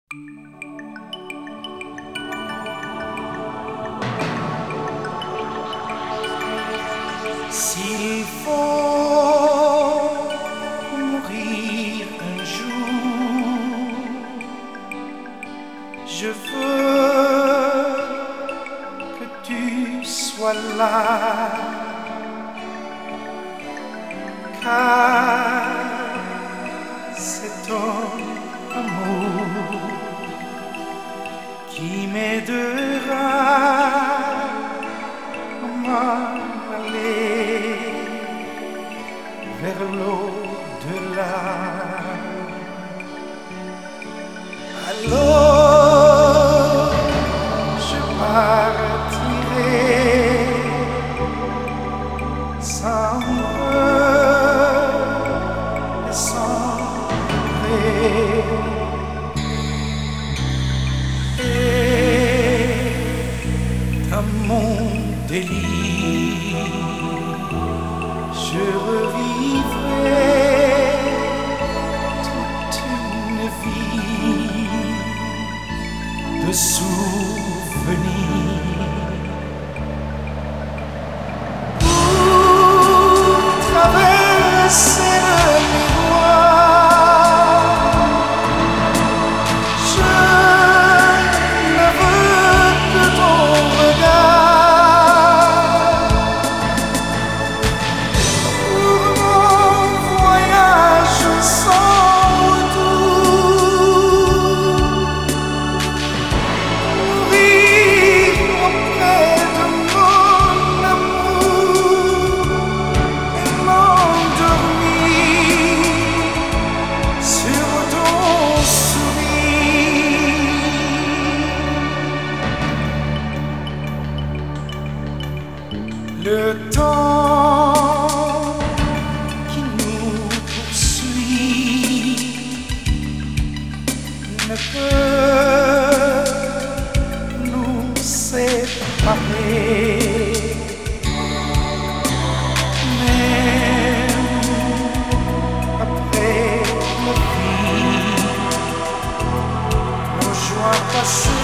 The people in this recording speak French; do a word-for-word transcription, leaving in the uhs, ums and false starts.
S'il faut mourir un jour, je veux que tu sois là, car c'est ton amour qui m'aidera à m'en aller vers l'au-delà. Alors je partirai sans peur et sans regret. Et dans mon délire, je revivrai toute une vie de souvenirs. Pour traverser le miroir, je ne veux que ton regard. Pour mon voyage sans retour, mourir auprès de mon amour et m'endormir sur ton sourire. Le temps qui nous poursuit ne peut nous séparer, même après la vie, nos joies passées